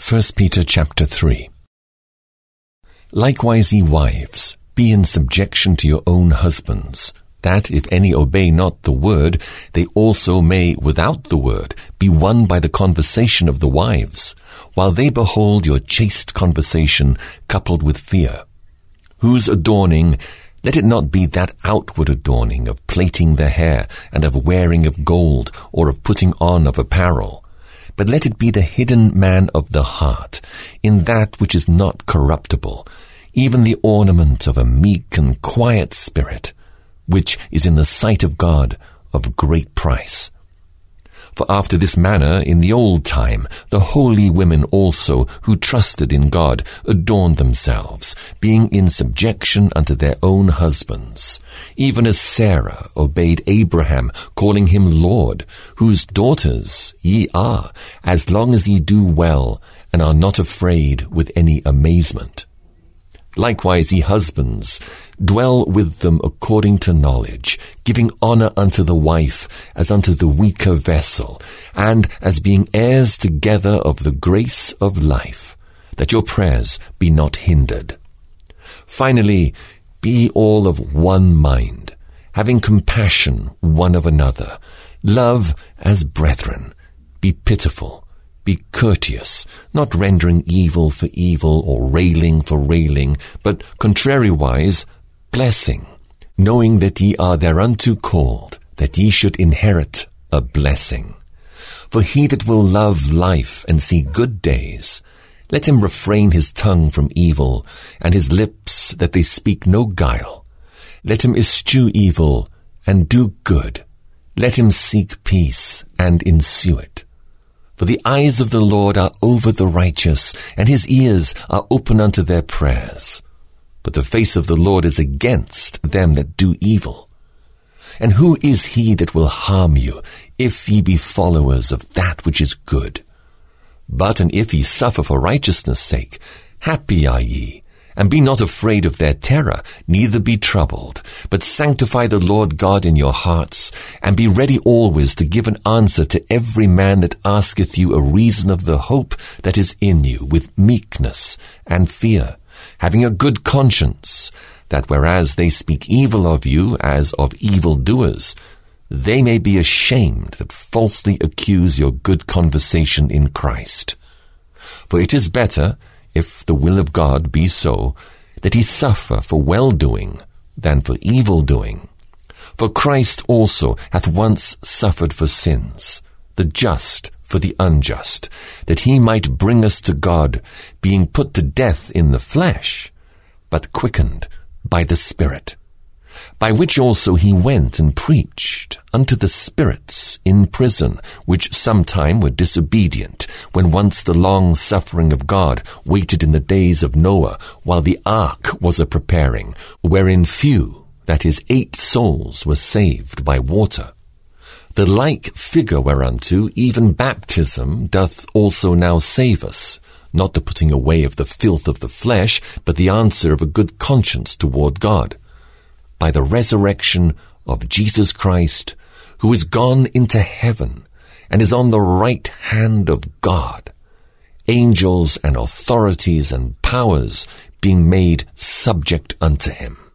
1 Peter chapter 3. Likewise, ye wives, be in subjection to your own husbands, that if any obey not the word, they also may, without the word, be won by the conversation of the wives, while they behold your chaste conversation coupled with fear, whose adorning, let it not be that outward adorning of plaiting the hair, and of wearing of gold, or of putting on of apparel, but let it be the hidden man of the heart, in that which is not corruptible, even the ornament of a meek and quiet spirit, which is in the sight of God of great price. For after this manner in the old time the holy women also, who trusted in God, adorned themselves, being in subjection unto their own husbands, even as Sarah obeyed Abraham, calling him Lord, whose daughters ye are, as long as ye do well, and are not afraid with any amazement. Likewise, ye husbands, dwell with them according to knowledge, giving honor unto the wife as unto the weaker vessel, and as being heirs together of the grace of life, that your prayers be not hindered. Finally, be all of one mind, having compassion one of another, love as brethren, be pitiful, be courteous, not rendering evil for evil or railing for railing, but contrariwise blessing, knowing that ye are thereunto called, that ye should inherit a blessing. For he that will love life and see good days, let him refrain his tongue from evil, and his lips that they speak no guile. Let him eschew evil and do good. Let him seek peace and ensue it. For the eyes of the Lord are over the righteous, and his ears are open unto their prayers. But the face of the Lord is against them that do evil. And who is he that will harm you, if ye be followers of that which is good? But and if ye suffer for righteousness' sake, happy are ye, and be not afraid of their terror, neither be troubled, but sanctify the Lord God in your hearts, and be ready always to give an answer to every man that asketh you a reason of the hope that is in you, with meekness and fear, having a good conscience, that whereas they speak evil of you as of evildoers, they may be ashamed that falsely accuse your good conversation in Christ. For it is better, if the will of God be so, that he suffer for well-doing than for evil-doing. For Christ also hath once suffered for sins, the just for the unjust, that he might bring us to God, being put to death in the flesh, but quickened by the Spirit. By which also he went and preached unto the spirits in prison, which sometime were disobedient, when once the long suffering of God waited in the days of Noah, while the ark was a-preparing, wherein few, that is 8 souls, were saved by water. The like figure whereunto even baptism doth also now save us, not the putting away of the filth of the flesh, but the answer of a good conscience toward God, by the resurrection of Jesus Christ, who is gone into heaven, and is on the right hand of God, angels and authorities and powers being made subject unto him.